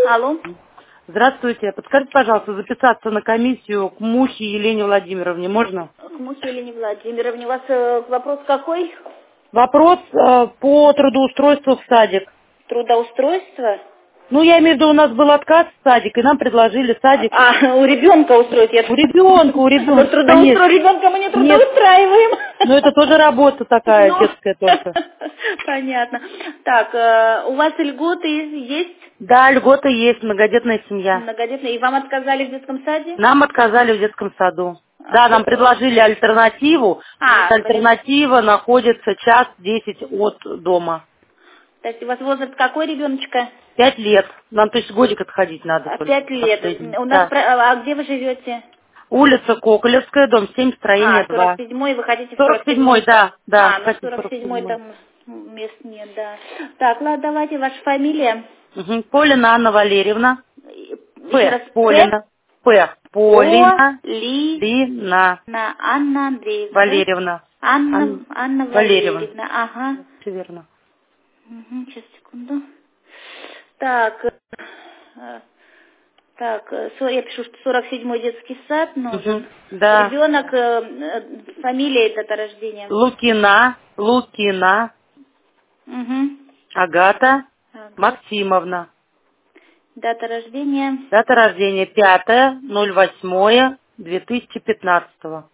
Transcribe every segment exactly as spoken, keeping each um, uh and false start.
Алло. Здравствуйте. Подскажите, пожалуйста, записаться на комиссию к Мухе Елене Владимировне можно? К Мухе Елене Владимировне. У вас э, вопрос какой? Вопрос э, по трудоустройству в садик. Трудоустройство? Ну, я имею в виду, у нас был отказ в садик, и нам предложили садик. А, у ребенка устроить? Я... У ребенка, у ребенка. Трудоустроить ребенка мы не трудоустраиваем. Ну, это тоже работа такая, Ну, детская только. понятно. Так, э, у вас льготы есть? Да, льгота есть, многодетная семья. Многодетные. И вам отказали в детском саде? Нам отказали в детском саду. А Да, что- нам предложили альтернативу. А, Вот альтернатива находится час десять от дома. То есть у вас возраст какой ребеночка? Пять лет. Нам, то есть, годик отходить надо. А, только, Пять лет. последний. У нас, Да. про- а где вы живете? Улица Коколевская, дом семь, строение А, два. сорок седьмой, вы хотите в сорок сорок седьмой, седьмой? да, да, А, ну хотим сорок сорок седьмой седьмой. там мест нет, да. Так, ладно, давайте ваша фамилия. Угу. Полина Анна Валерьевна. Еще раз. П. П. Полина. П. О. Полина. Ли. Лина. На Анна Андреевна, да? Валерьевна. Анна, Ан- Анна Валерьевна. Валерьевна, ага. Все верно. Угу, сейчас, секунду. Так, э, так, э, со- я пишу, что сорок седьмой детский сад нужен. Угу. Да. Ребенок, э, э, фамилия и дата рождения. Лукина. Лукина. Угу. Агата Так, Максимовна. дата рождения. Дата рождения пятое ноль восьмое две тысячи пятнадцатого.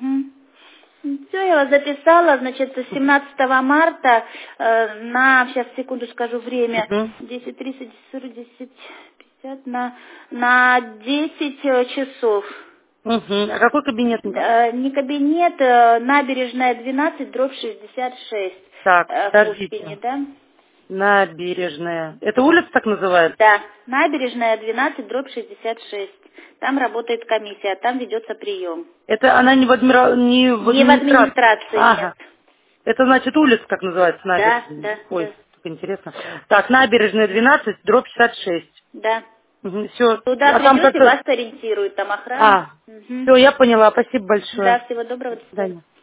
Угу. Все, я вас записала, значит, с семнадцатого марта э, на, сейчас, секунду скажу время, Угу. десять тридцать, сорок, десять пятьдесят, на, на десять э, часов. Угу. А какой кабинет? Э, не кабинет, э, набережная двенадцать, дробь шестьдесят шесть. Так, э, в подождите. Пушкине, да? Набережная. Это улица так называется? Да, набережная двенадцать, дробь шестьдесят шесть. Там работает комиссия, там ведется прием. Это она не в, адмира... не в Не в администрации? администрации, Ага. нет. Это значит улица так называется, Да, набережная? да, Ой, да. так интересно. Так, набережная двенадцать, дробь шестьдесят шесть. Да. Угу, все. Туда А там придете, как-то... вас ориентируют, там охрана. А, Угу. все, я поняла. Спасибо большое. Да, всего доброго, До до свидания. свидания.